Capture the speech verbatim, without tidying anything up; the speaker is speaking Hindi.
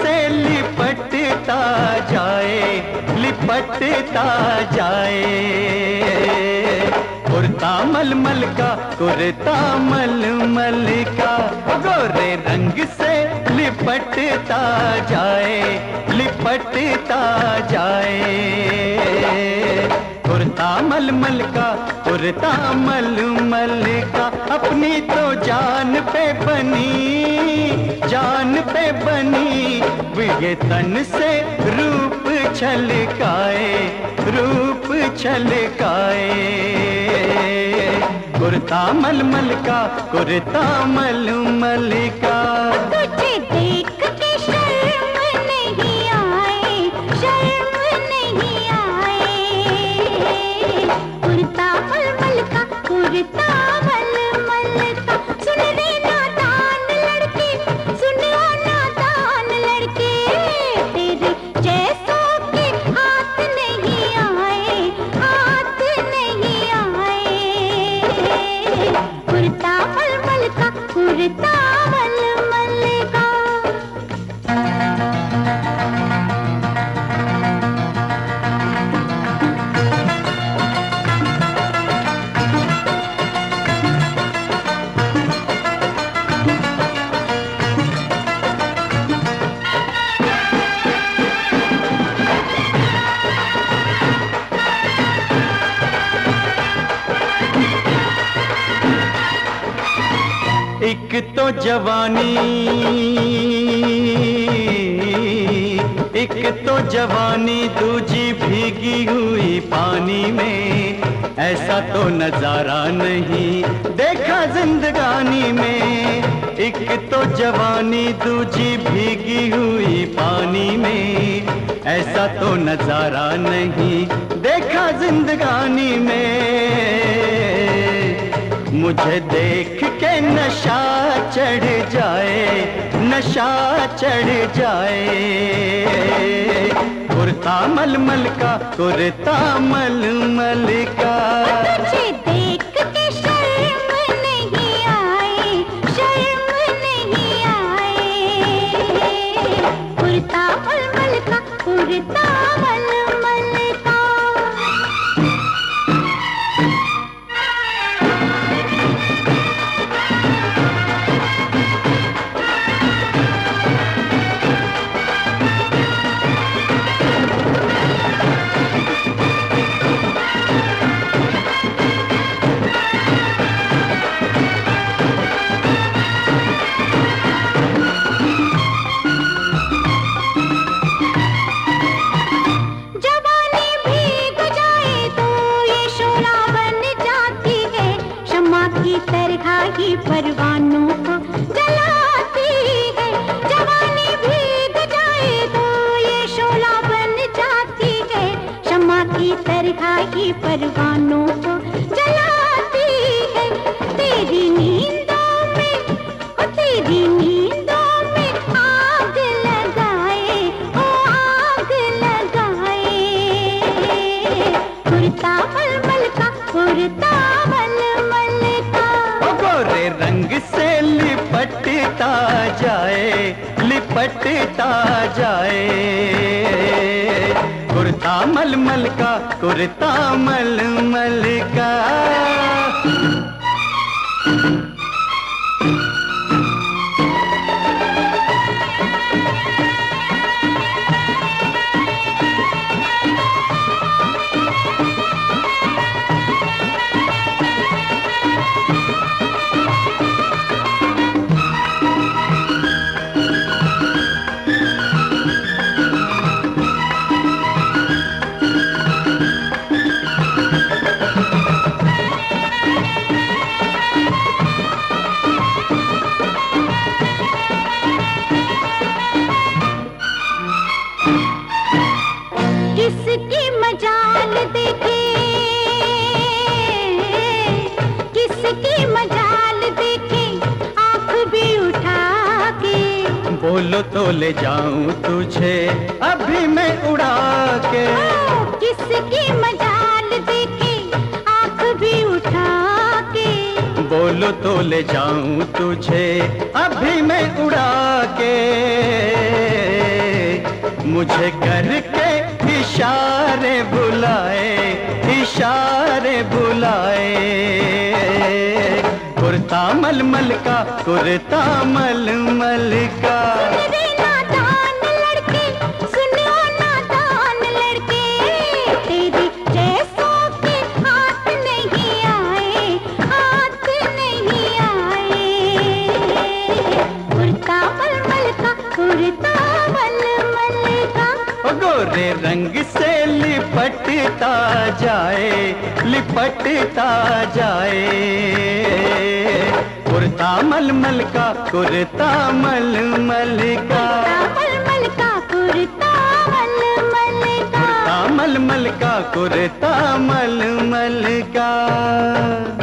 से लिपटता जाए, लिपटता जाए। कुर्ता मलमल का, कुर्ता मलमल का, गोरे रंग से लिपटता जाए, लिपटता जाए। कुर्ता मलमल का, कुर्ता मलमल का, अपनी तो जान पे बनी, जान पे बनी, ये तन से रूप छलकाए, रूप छलकाए। कुर्ता मलमल का, कुर्ता मलमल का। तुझे देख के शर्म नहीं आए, शर्म नहीं आए। कुर्ता मलमल का, कुर्ता मलमल का। सुन रे नादान लड़के, सुन ओ नादान लड़के, तेरे जैसों के हाथ नहीं आए, हाथ नहीं आए। कुर्ता मलमल का, कुर्ता मलमल का। एक तो जवानी, एक तो जवानी, दूजी भीगी हुई पानी में। ऐसा तो नजारा नहीं देखा जिंदगानी में। एक तो जवानी, दूजी भीगी हुई पानी में। ऐसा तो नजारा नहीं देखा जिंदगानी में। मुझे देख के नशा चढ़ जाए, नशा चढ़ जाए। कुर्ता मलमल का, कुर्ता मलमल का। तुझे देख के शर्म नहीं आए, शर्म नहीं आए। कुर्ता मलमल का, कुर्ता मलमल का। परवानों को जलाती है, जवानी भीग जाए तो ये शोला बन जाती है। शम्मा की तरह ही परवानों को जलाती है। तेरी नींदों में, ओ तेरी नींदों में आग लगाए, ओ आग लगाए। कुर्ता मलमल का, कुर्ता मलमल का। गोरे रंग से लिपटता जाए, लिपटता जाए। कुर्ता मलमल का, कुर्ता मलमल का। किसकी मजाल देखे, किसकी मजाल देखे, आँख भी उठा के। बोलो तो ले जाऊं तुझे अभी मैं उड़ा के। किसकी मजाल देखे, आँख भी उठा के। बोलो तो ले जाऊं तुझे अभी मैं उड़ा के। मुझे करके इशारे बुलाए, इशारे बुलाए। कुर्ता मलमल का, कुर्ता मलमल का। गोरे रंग से लिपटता जाए, लिपटता जाए। कुर्ता मलमल का, कुर्ता मलमल का, मलमल का कुर्ता मलमल का, कुर्ता मलमल का, कुर्ता मलमल का।